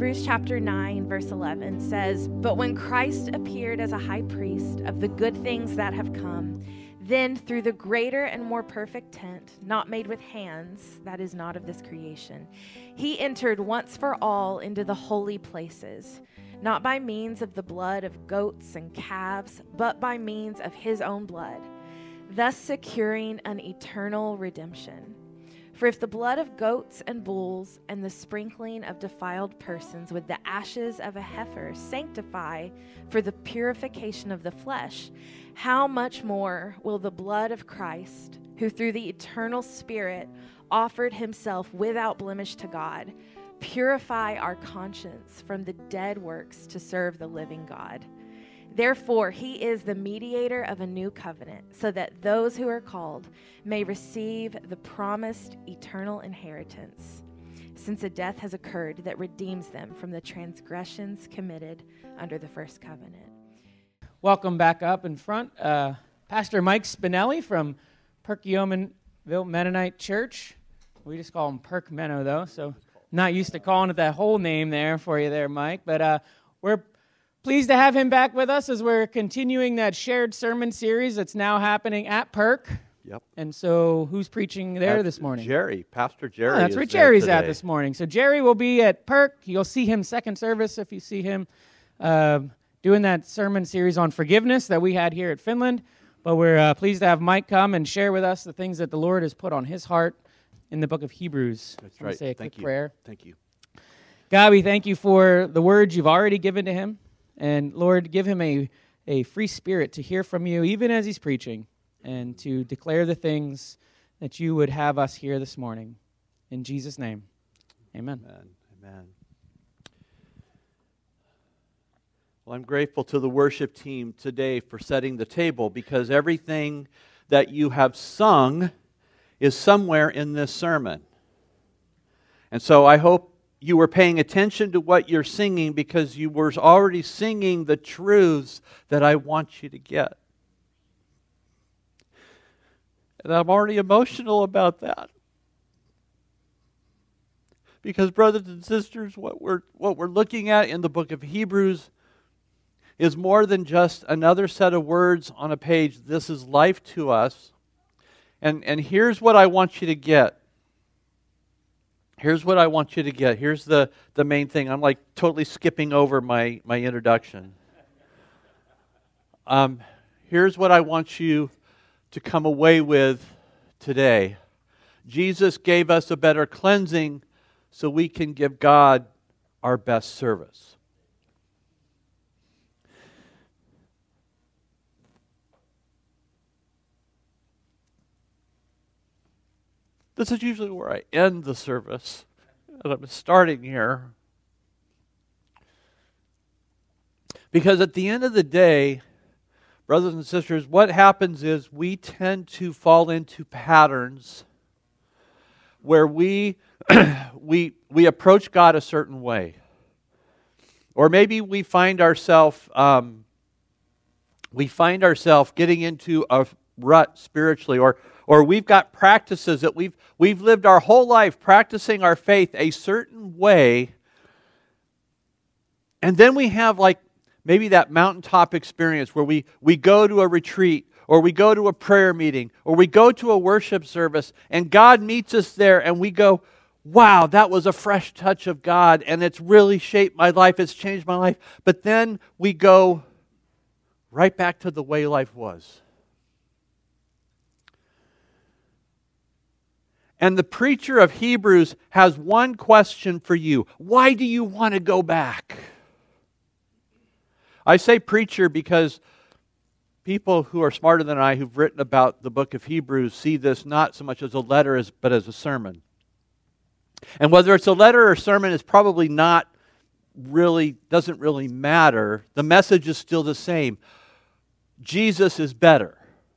Hebrews chapter 9, verse 11 says, "But when Christ appeared as a high priest of the good things that have come, then through the greater and more perfect tent, not made with hands, that is not of this creation, he entered once for all into the holy places, not by means of the blood of goats and calves, but by means of his own blood, thus securing an eternal redemption. For if the blood of goats and bulls and the sprinkling of defiled persons with the ashes of a heifer sanctify for the purification of the flesh, how much more will the blood of Christ, who through the eternal Spirit offered himself without blemish to God, purify our conscience from the dead works to serve the living God? Therefore, he is the mediator of a new covenant, so that those who are called may receive the promised eternal inheritance, since a death has occurred that redeems them from the transgressions committed under the first covenant." Welcome back up in front, Pastor Mike Spinelli from Perkiomenville Mennonite Church. We just call him Perk Menno, though, so not used to calling it that whole name there for you there, Mike. But we're pleased to have him back with us as we're continuing that shared sermon series that's now happening at Perk. Yep. And so who's preaching there this morning? Pastor Jerry. That's where Jerry's at this morning. So Jerry will be at Perk. You'll see him second service if you see him doing that sermon series on forgiveness that we had here at Finland. But we're pleased to have Mike come and share with us the things that the Lord has put on his heart in the book of Hebrews. That's right. Say a Thank quick you. prayer. Thank you. God, we thank you for the words you've already given to him. And Lord, give him a free spirit to hear from you, even as he's preaching, and to declare the things that you would have us hear this morning. In Jesus' name, amen. Amen. Well, I'm grateful to the worship team today for setting the table, because everything that you have sung is somewhere in this sermon. And so I hope you were paying attention to what you're singing, because you were already singing the truths that I want you to get. And I'm already emotional about that. Because brothers and sisters, what we're looking at in the book of Hebrews is more than just another set of words on a page. This is life to us. And here's what I want you to get. Here's what I want you to get. Here's the main thing. I'm like totally skipping over my introduction. Here's what I want you to come away with today. Jesus gave us a better cleansing so we can give God our best service. This is usually where I end the service, and I'm starting here. Because at the end of the day, brothers and sisters, what happens is we tend to fall into patterns where we approach God a certain way. Or maybe we find ourselves getting into a rut spiritually, or we've got practices that we've lived our whole life practicing our faith a certain way, and then we have like maybe that mountaintop experience where we go to a retreat, or we go to a prayer meeting, or we go to a worship service, and God meets us there, and we go, wow, that was a fresh touch of God, and it's really shaped my life, it's changed my life. But then we go right back to the way life was. And the preacher of Hebrews has one question for you. Why do you want to go back? I say preacher because people who are smarter than I, who've written about the book of Hebrews, see this not so much as a letter but as a sermon. And whether it's a letter or a sermon is probably doesn't really matter. The message is still the same. Jesus is better.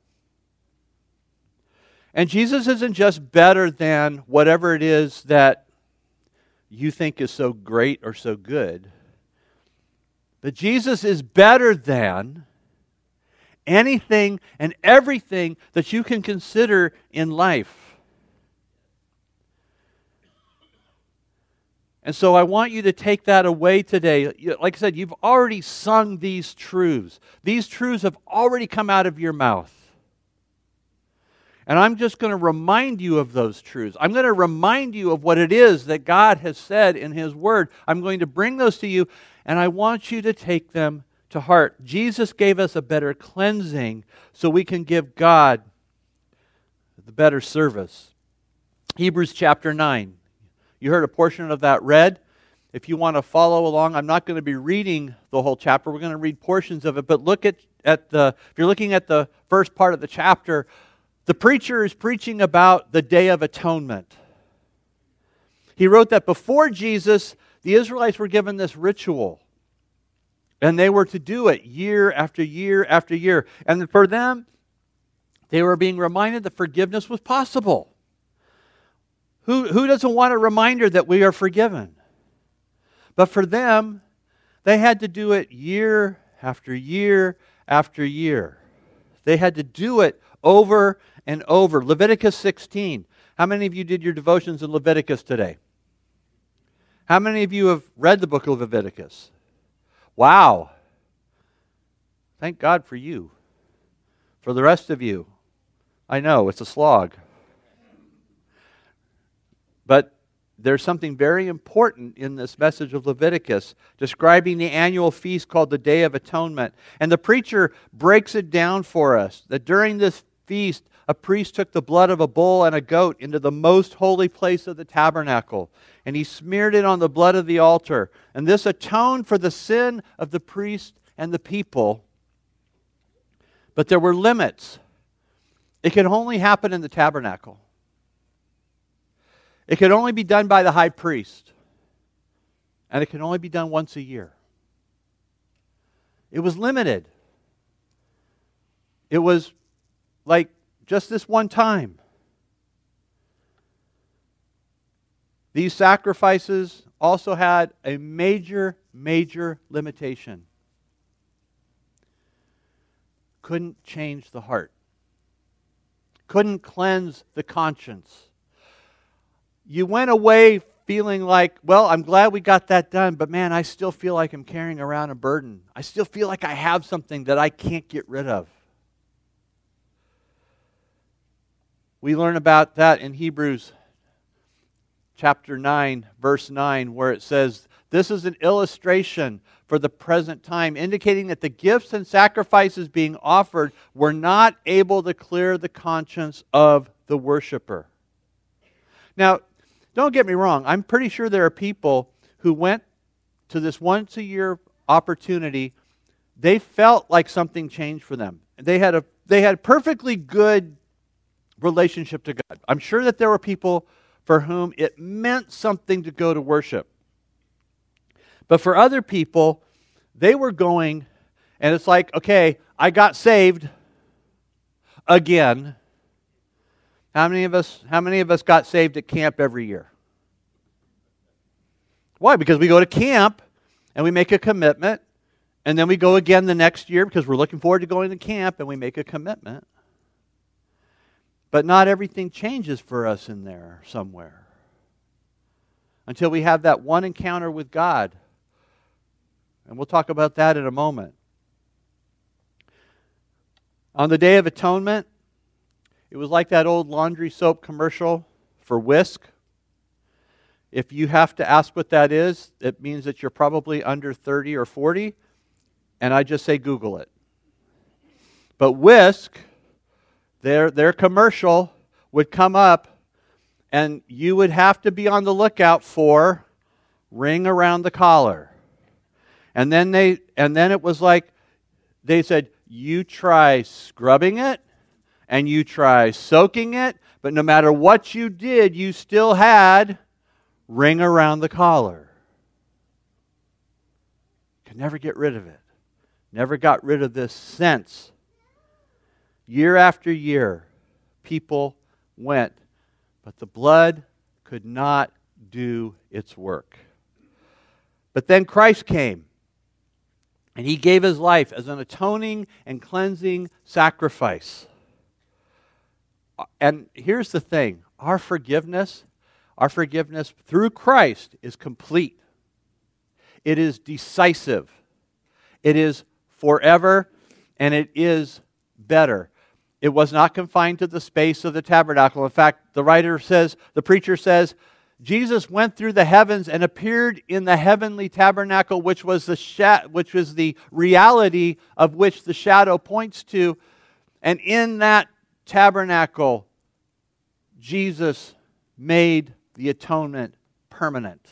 And Jesus isn't just better than whatever it is that you think is so great or so good. But Jesus is better than anything and everything that you can consider in life. And so I want you to take that away today. Like I said, you've already sung these truths. These truths have already come out of your mouth. And I'm just going to remind you of those truths. I'm going to remind you of what it is that God has said in His Word. I'm going to bring those to you, and I want you to take them to heart. Jesus gave us a better cleansing so we can give God the better service. Hebrews chapter 9. You heard a portion of that read. If you want to follow along, I'm not going to be reading the whole chapter. We're going to read portions of it. But look at if you're looking at the first part of the chapter, the preacher is preaching about the Day of Atonement. He wrote that before Jesus, the Israelites were given this ritual. And they were to do it year after year after year. And for them, they were being reminded that forgiveness was possible. Who doesn't want a reminder that we are forgiven? But for them, they had to do it year after year after year. They had to do it over and over. Leviticus 16. How many of you did your devotions in Leviticus today? How many of you have read the book of Leviticus? Wow. Thank God for you. For the rest of you, I know it's a slog. But there's something very important in this message of Leviticus describing the annual feast called the Day of Atonement. And the preacher breaks it down for us that during this feast, a priest took the blood of a bull and a goat into the most holy place of the tabernacle, and he smeared it on the blood of the altar. And this atoned for the sin of the priest and the people. But there were limits. It could only happen in the tabernacle. It could only be done by the high priest. And it could only be done once a year. It was limited. It was like just this one time. These sacrifices also had a major, major limitation. Couldn't change the heart. Couldn't cleanse the conscience. You went away feeling like, well, I'm glad we got that done, but man, I still feel like I'm carrying around a burden. I still feel like I have something that I can't get rid of. We learn about that in Hebrews chapter 9, verse 9, where it says, this is an illustration for the present time, indicating that the gifts and sacrifices being offered were not able to clear the conscience of the worshiper. Now, don't get me wrong. I'm pretty sure there are people who went to this once-a-year opportunity. They felt like something changed for them. They had a perfectly good relationship to God. I'm sure that there were people for whom it meant something to go to worship. But for other people, they were going, and it's like, okay, I got saved again. How many of us got saved at camp every year? Why? Because we go to camp and we make a commitment, and then we go again the next year because we're looking forward to going to camp and we make a commitment. But not everything changes for us in there somewhere until we have that one encounter with God. And we'll talk about that in a moment. On the Day of Atonement, it was like that old laundry soap commercial for Whisk. If you have to ask what that is, it means that you're probably under 30 or 40, and I just say Google it. But Whisk, their commercial would come up, and you would have to be on the lookout for ring around the collar. And then it was like they said, you try scrubbing it and you try soaking it, but no matter what you did, you still had ring around the collar. Could never get rid of it. Never got rid of this sense. Year after year, people went, but the blood could not do its work. But then Christ came, and He gave His life as an atoning and cleansing sacrifice. And here's the thing, our forgiveness, Our forgiveness through Christ is complete. It is decisive. It is forever, and it is better. It was not confined to the space of the tabernacle. In fact, the preacher says, Jesus went through the heavens and appeared in the heavenly tabernacle, which was the reality of which the shadow points to. And in that tabernacle, Jesus made the atonement permanent.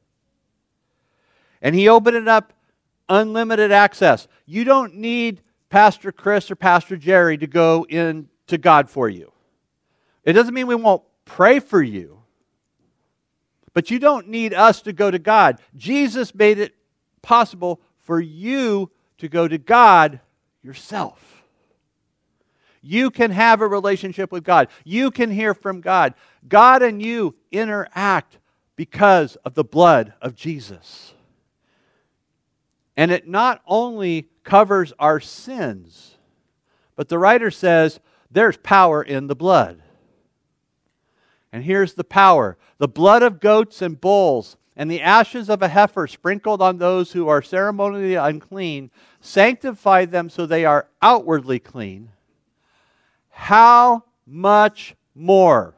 And He opened it up, unlimited access. You don't need Pastor Chris or Pastor Jerry to go in to God for you. It doesn't mean we won't pray for you. But you don't need us to go to God. Jesus made it possible for you to go to God yourself. You can have a relationship with God. You can hear from God. God and you interact because of the blood of Jesus. And it not only covers our sins, but the writer says there's power in the blood. And here's the power. The blood of goats and bulls and the ashes of a heifer sprinkled on those who are ceremonially unclean sanctify them so they are outwardly clean. How much more?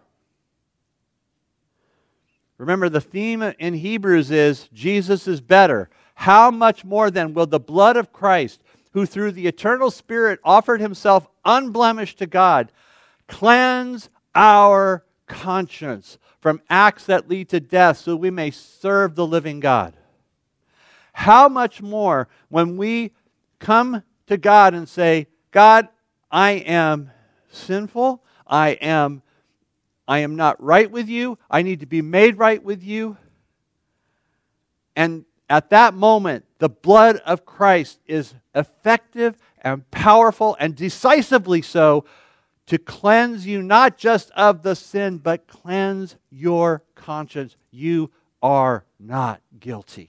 Remember, the theme in Hebrews is Jesus is better. How much more then will the blood of Christ, who through the eternal Spirit offered Himself unblemished to God, cleanse our conscience from acts that lead to death so we may serve the living God? How much more when we come to God and say, God, I am sinful, I am not right with you, I need to be made right with you. And at that moment, the blood of Christ is effective and powerful and decisively so to cleanse you not just of the sin, but cleanse your conscience. You are not guilty.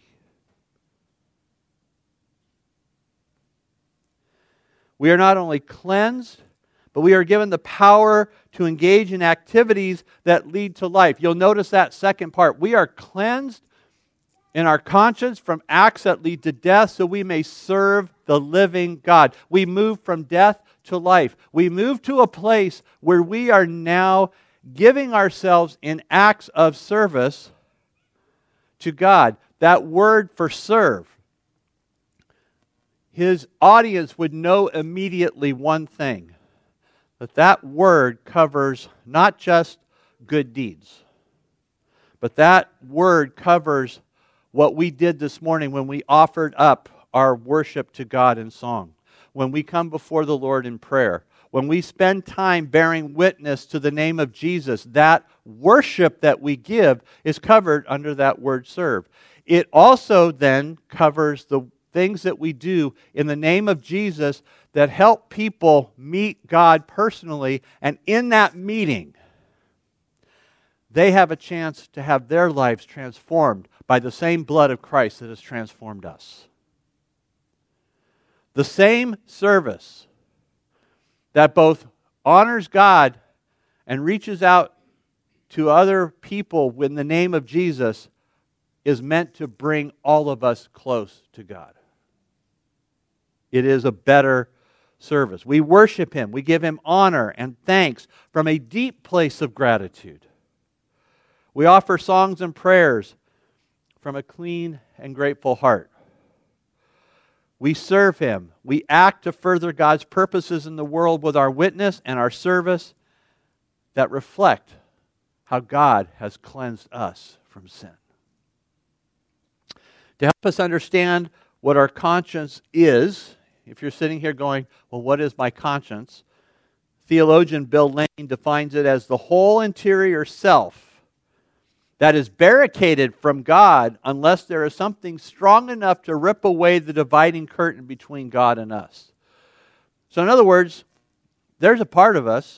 We are not only cleansed, but we are given the power to engage in activities that lead to life. You'll notice that second part. We are cleansed in our conscience from acts that lead to death so we may serve the living God. We move from death to life. We move to a place where we are now giving ourselves in acts of service to God. That word for serve, His audience would know immediately one thing, that word covers not just good deeds, but that word covers what we did this morning when we offered up our worship to God in song, when we come before the Lord in prayer, when we spend time bearing witness to the name of Jesus. That worship that we give is covered under that word serve. It also then covers the things that we do in the name of Jesus that help people meet God personally, and in that meeting, they have a chance to have their lives transformed by the same blood of Christ that has transformed us. The same service that both honors God and reaches out to other people in the name of Jesus is meant to bring all of us close to God. It is a better service. We worship Him. We give Him honor and thanks from a deep place of gratitude. We offer songs and prayers from a clean and grateful heart. We serve Him. We act to further God's purposes in the world with our witness and our service that reflect how God has cleansed us from sin. To help us understand what our conscience is, if you're sitting here going, well, what is my conscience? Theologian Bill Lane defines it as the whole interior self that is barricaded from God unless there is something strong enough to rip away the dividing curtain between God and us. So in other words, there's a part of us,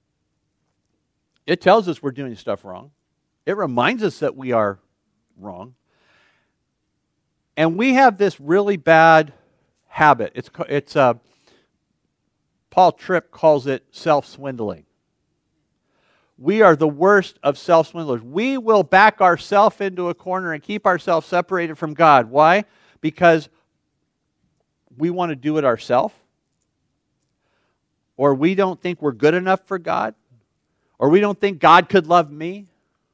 it tells us we're doing stuff wrong. It reminds us that we are wrong. And we have this really bad habit. It's Paul Tripp calls it self-swindling. we are the worst of self-swindlers. We will back ourselves into a corner and keep ourselves separated from God. Why? Because we want to do it ourselves, or we don't think we're good enough for God, or we don't think God could love me.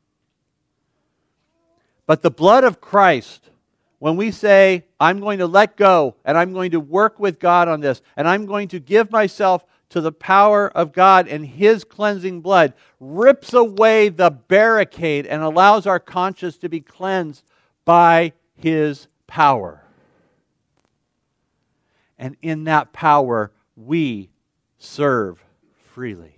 But the blood of Christ, when we say, I'm going to let go, and I'm going to work with God on this, and I'm going to give myself to the power of God and His cleansing blood, rips away the barricade and allows our conscience to be cleansed by His power. And in that power, we serve freely.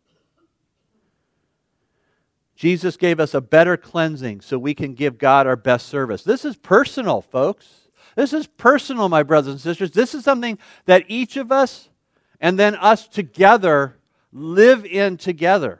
Jesus gave us a better cleansing so we can give God our best service. This is personal, folks. This is personal, my brothers and sisters. This is something that each of us and then us together live in together.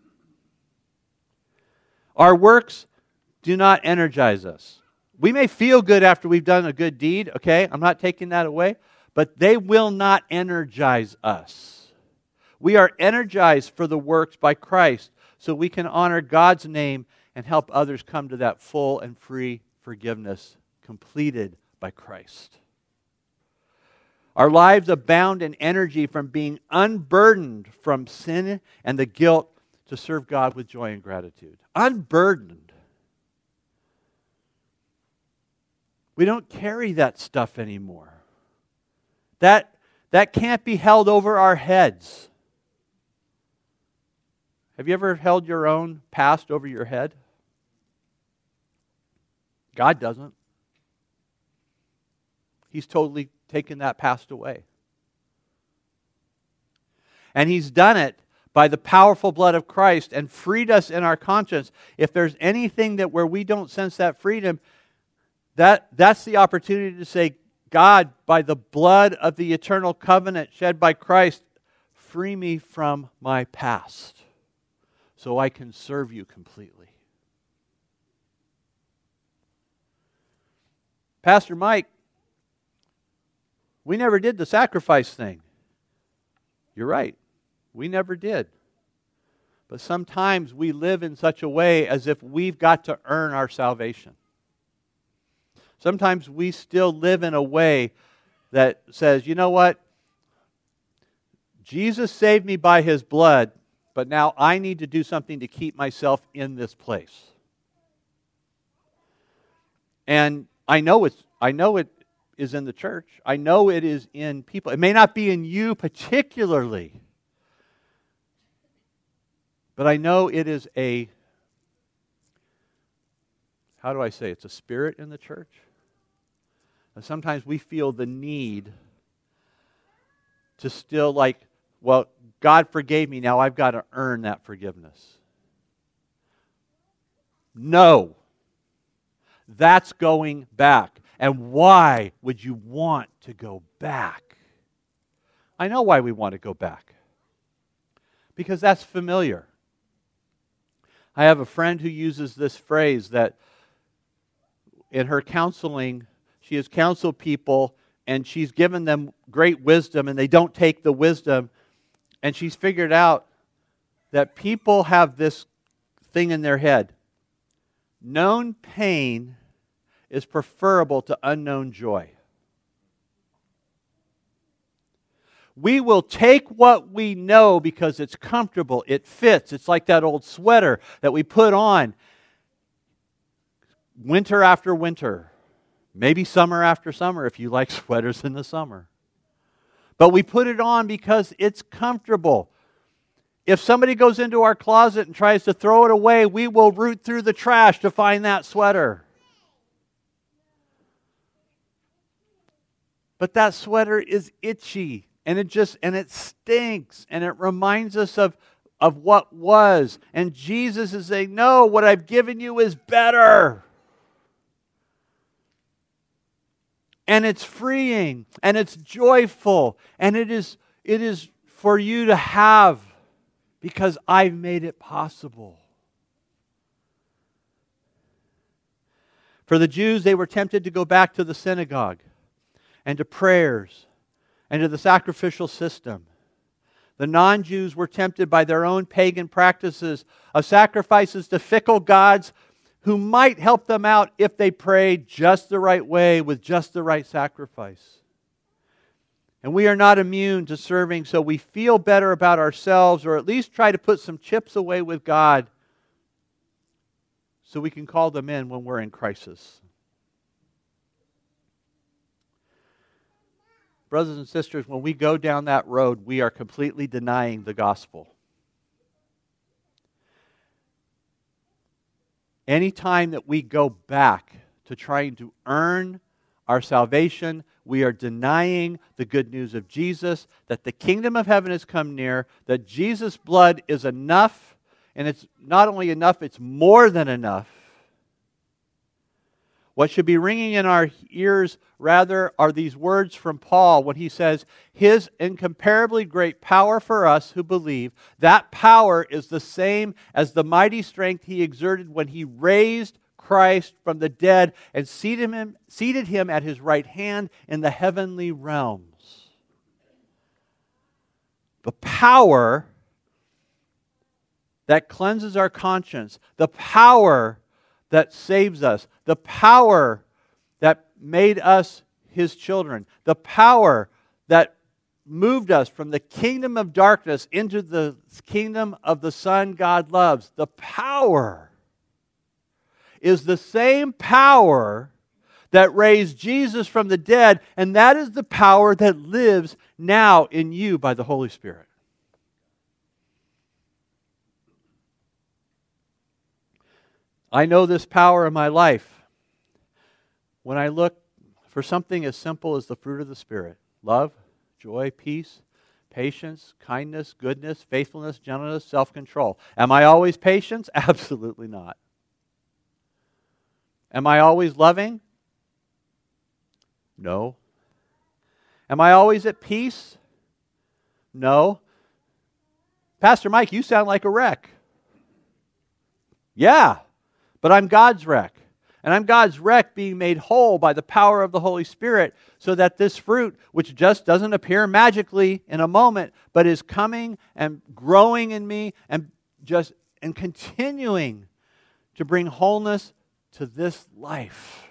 Our works do not energize us. We may feel good after we've done a good deed, okay? I'm not taking that away. But they will not energize us. We are energized for the works by Christ so we can honor God's name and help others come to that full and free forgiveness completed by Christ. Our lives abound in energy from being unburdened from sin and the guilt to serve God with joy and gratitude. Unburdened. We don't carry that stuff anymore. That can't be held over our heads. Have you ever held your own past over your head? God doesn't. He's totally taken that past away. And He's done it by the powerful blood of Christ and freed us in our conscience. If there's anything that where we don't sense that freedom, that's the opportunity to say, God, by the blood of the eternal covenant shed by Christ, free me from my past so I can serve you completely. Pastor Mike, we never did the sacrifice thing. You're right. We never did. But sometimes we live in such a way as if we've got to earn our salvation. Sometimes we still live in a way that says, you know what? Jesus saved me by His blood, but now I need to do something to keep myself in this place. And I know it is in the church. I know it is in people. It may not be in you particularly, but I know it is how do I say? It's a spirit in the church. And sometimes we feel the need to still well, God forgave me, now I've got to earn that forgiveness. No. That's going back. And why would you want to go back? I know why we want to go back. Because that's familiar. I have a friend who uses this phrase that in her counseling, she has counseled people and she's given them great wisdom and they don't take the wisdom. And she's figured out that people have this thing in their head. Known pain is preferable to unknown joy. We will take what we know because it's comfortable, it fits. It's like that old sweater that we put on winter after winter. Maybe summer after summer if you like sweaters in the summer. But we put it on because it's comfortable. If somebody goes into our closet and tries to throw it away, we will root through the trash to find that sweater. But that sweater is itchy and it stinks and it reminds us of what was. And Jesus is saying, no, what I've given you is better. And it's freeing, and it's joyful, and it is for you to have because I've made it possible. For the Jews, they were tempted to go back to the synagogue and to prayers and to the sacrificial system. The non-Jews were tempted by their own pagan practices of sacrifices to fickle gods who might help them out if they prayed just the right way with just the right sacrifice. And we are not immune to serving, so we feel better about ourselves, or at least try to put some chips away with God so we can call them in when we're in crisis. Brothers and sisters, when we go down that road, we are completely denying the gospel. Anytime that we go back to trying to earn our salvation, we are denying the good news of Jesus, that the kingdom of heaven has come near, that Jesus' blood is enough, and it's not only enough, it's more than enough. What should be ringing in our ears, rather, are these words from Paul when he says, His incomparably great power for us who believe, that power is the same as the mighty strength He exerted when He raised Christ from the dead and seated him at His right hand in the heavenly realms. The power that cleanses our conscience, the power that saves us, the power that made us His children, the power that moved us from the kingdom of darkness into the kingdom of the Son God loves, the power is the same power that raised Jesus from the dead, and that is the power that lives now in you by the Holy Spirit. I know this power in my life when I look for something as simple as the fruit of the Spirit: love, joy, peace, patience, kindness, goodness, faithfulness, gentleness, self-control. Am I always patient? Absolutely not. Am I always loving? No. Am I always at peace? No. Pastor Mike, you sound like a wreck. Yeah, but I'm God's wreck. And I'm God's wreck being made whole by the power of the Holy Spirit, so that this fruit, which just doesn't appear magically in a moment, but is coming and growing in me and continuing to bring wholeness to this life.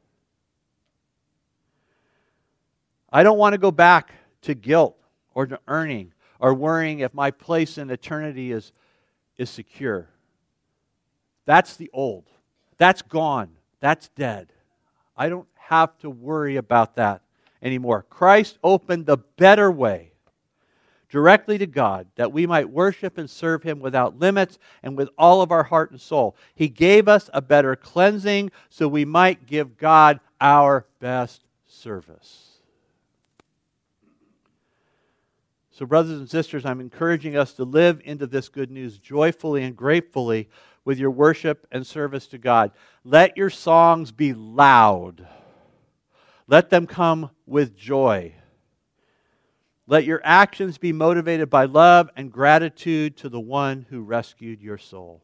I don't want to go back to guilt or to earning or worrying if my place in eternity is secure. That's the old. That's gone. That's dead. I don't have to worry about that anymore. Christ opened the better way directly to God, that we might worship and serve Him without limits and with all of our heart and soul. He gave us a better cleansing so we might give God our best service. So, brothers and sisters, I'm encouraging us to live into this good news joyfully and gratefully with your worship and service to God. Let your songs be loud. Let them come with joy. Let your actions be motivated by love and gratitude to the one who rescued your soul.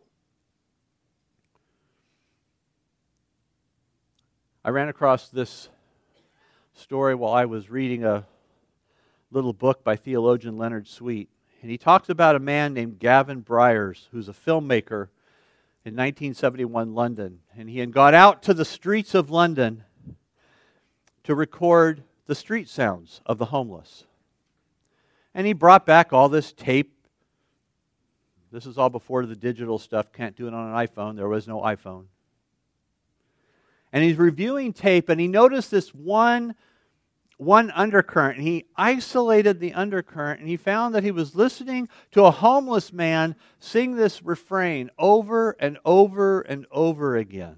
I ran across this story while I was reading a little book by theologian Leonard Sweet. And he talks about a man named Gavin Bryars, who's a filmmaker in 1971 London. And he had gone out to the streets of London to record the street sounds of the homeless. And he brought back all this tape. This is all before the digital stuff. Can't do it on an iPhone. There was no iPhone. And he's reviewing tape, and he noticed this one undercurrent. And he isolated the undercurrent, and he found that he was listening to a homeless man sing this refrain over and over and over again.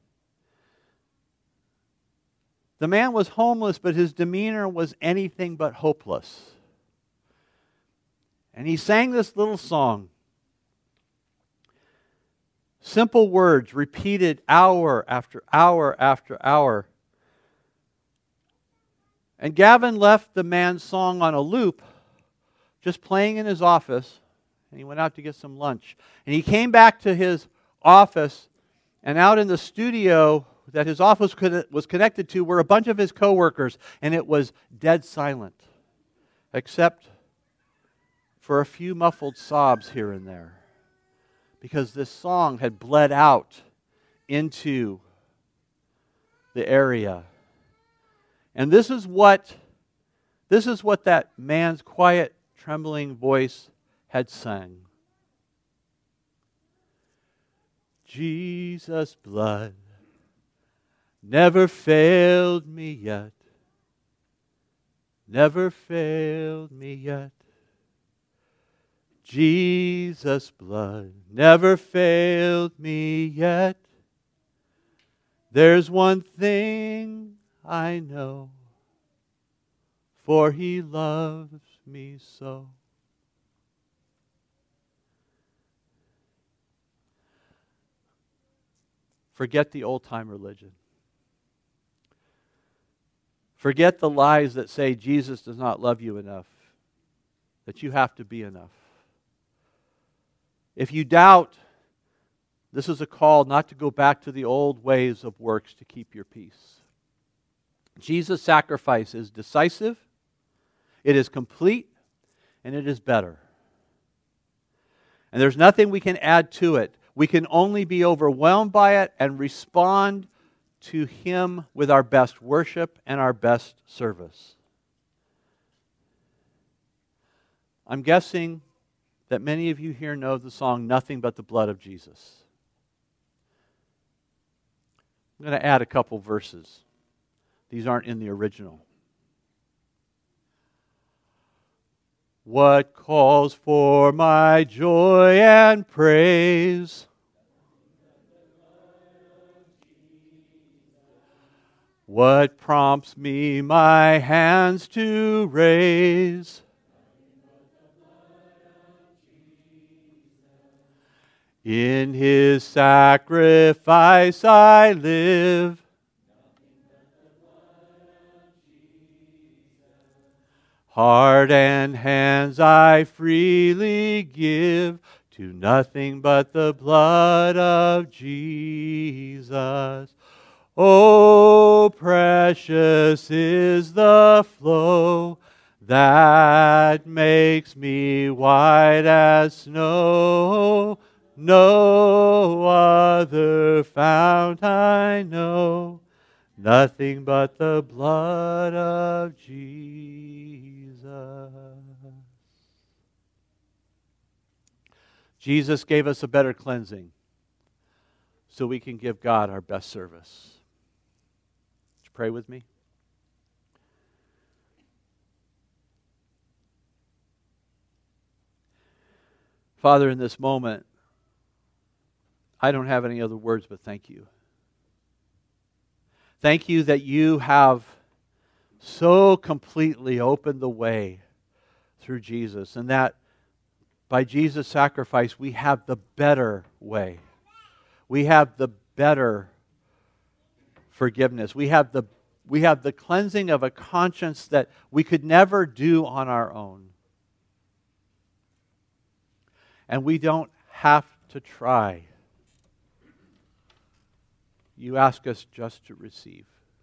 The man was homeless, but his demeanor was anything but hopeless. And he sang this little song. Simple words repeated hour after hour after hour. And Gavin left the man's song on a loop, just playing in his office, and he went out to get some lunch. And he came back to his office, and out in the studio that his office was connected to were a bunch of his coworkers, and it was dead silent, except for a few muffled sobs here and there, because this song had bled out into the area. And this is what that man's quiet, trembling voice had sung. Jesus' blood never failed me yet, never failed me yet. Jesus' blood never failed me yet. There's one thing I know, for He loves me so. Forget the old-time religion. Forget the lies that say Jesus does not love you enough, that you have to be enough. If you doubt, this is a call not to go back to the old ways of works to keep your peace. Jesus' sacrifice is decisive, it is complete, and it is better. And there's nothing we can add to it. We can only be overwhelmed by it and respond to Him with our best worship and our best service. I'm guessing that many of you here know the song Nothing But the Blood of Jesus. I'm going to add a couple verses. These aren't in the original. What calls for my joy and praise? What prompts me my hands to raise? In His sacrifice I live. Heart and hands I freely give to nothing but the blood of Jesus. Oh, precious is the flow that makes me white as snow. No other fount I know, nothing but the blood of Jesus. Jesus gave us a better cleansing so we can give God our best service. Would you pray with me? Father, in this moment, I don't have any other words but thank you. Thank you that you have so completely opened the way through Jesus, and that by Jesus' sacrifice we have the better way. We have the better forgiveness. We have the cleansing of a conscience that we could never do on our own. And we don't have to try. You ask us just to receive.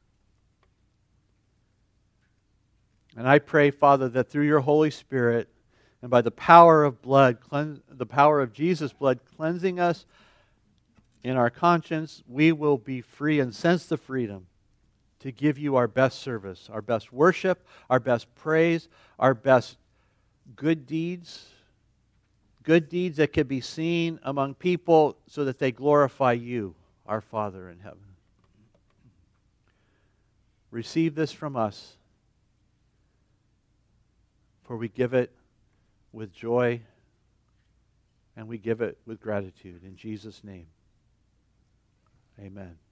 And I pray, Father, that through your Holy Spirit and by the power of blood, the power of Jesus' blood cleansing us in our conscience, we will be free and sense the freedom to give you our best service, our best worship, our best praise, our best good deeds that can be seen among people so that they glorify you, our Father in heaven. Receive this from us, for we give it with joy and we give it with gratitude. In Jesus' name, amen.